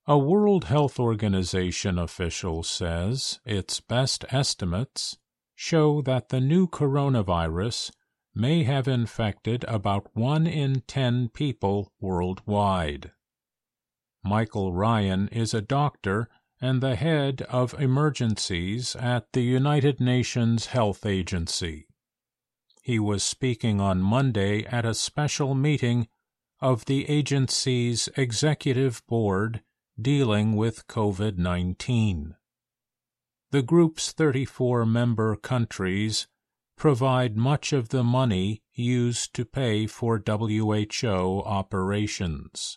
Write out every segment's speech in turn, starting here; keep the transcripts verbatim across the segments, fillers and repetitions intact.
A World Health Organization official says its best estimates show that the new coronavirus may have infected about one in ten people worldwide. Michael Ryan is a doctor and the head of emergencies at the United Nations Health Agency. He was speaking on Monday at a special meeting of the agency's executive board dealing with COVID nineteen. The group's thirty-four member countries provide much of the money used to pay for W H O operations.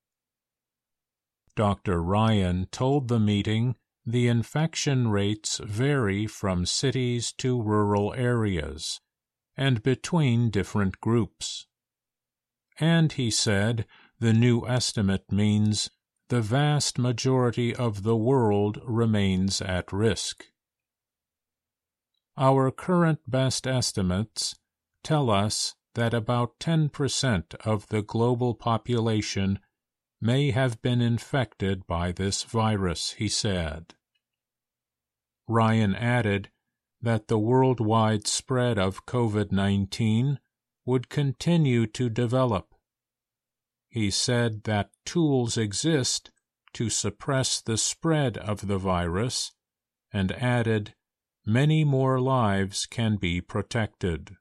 Doctor Ryan told the meeting the infection rates vary from cities to rural areas and between different groups. And he said the new estimate means the vast majority of the world remains at risk. Our current best estimates tell us that about ten percent of the global population may have been infected by this virus, he said. Ryan added that the worldwide spread of COVID nineteen would continue to develop. He said that tools exist to suppress the spread of the virus, and added, many more lives can be protected.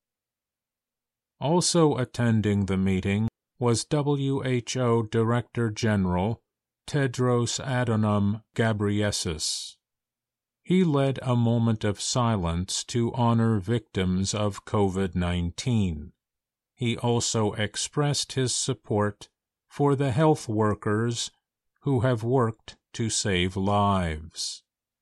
Also attending the meeting was W H O Director General Tedros Adhanom Ghebreyesus. He led a moment of silence to honor victims of COVID nineteen. He also expressed his support for the health workers who have worked to save lives.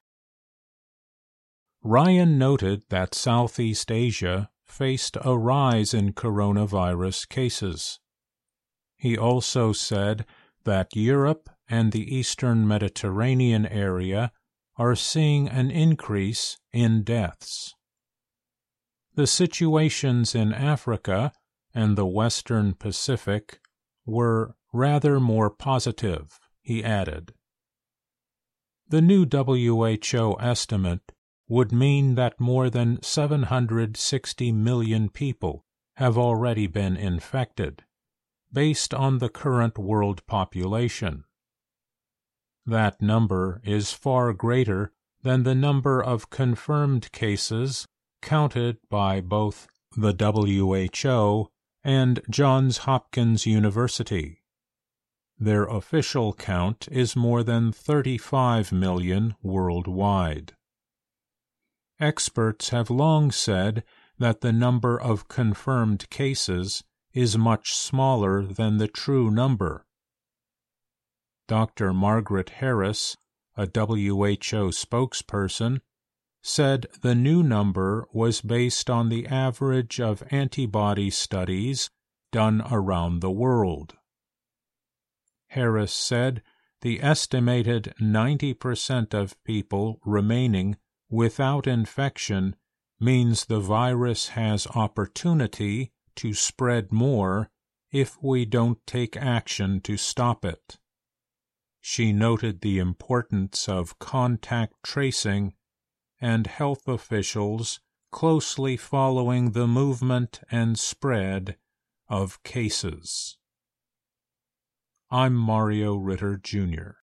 Ryan noted that Southeast Asia faced a rise in coronavirus cases. He also said that Europe and the Eastern Mediterranean area are seeing an increase in deaths. The situations in Africa and the Western Pacific were rather more positive, he added. The new W H O estimate would mean that more than seven hundred sixty million people have already been infected, based on the current world population. That number is far greater than the number of confirmed cases counted by both the W H O and Johns Hopkins University. Their official count is more than thirty-five million worldwide. Experts have long said that the number of confirmed cases is much smaller than the true number. Doctor Margaret Harris, a W H O spokesperson, said the new number was based on the average of antibody studies done around the world. Harris said the estimated ninety percent of people remaining without infection means the virus has opportunity to spread more if we don't take action to stop it. She noted the importance of contact tracing and health officials closely following the movement and spread of cases. I'm Mario Ritter, Junior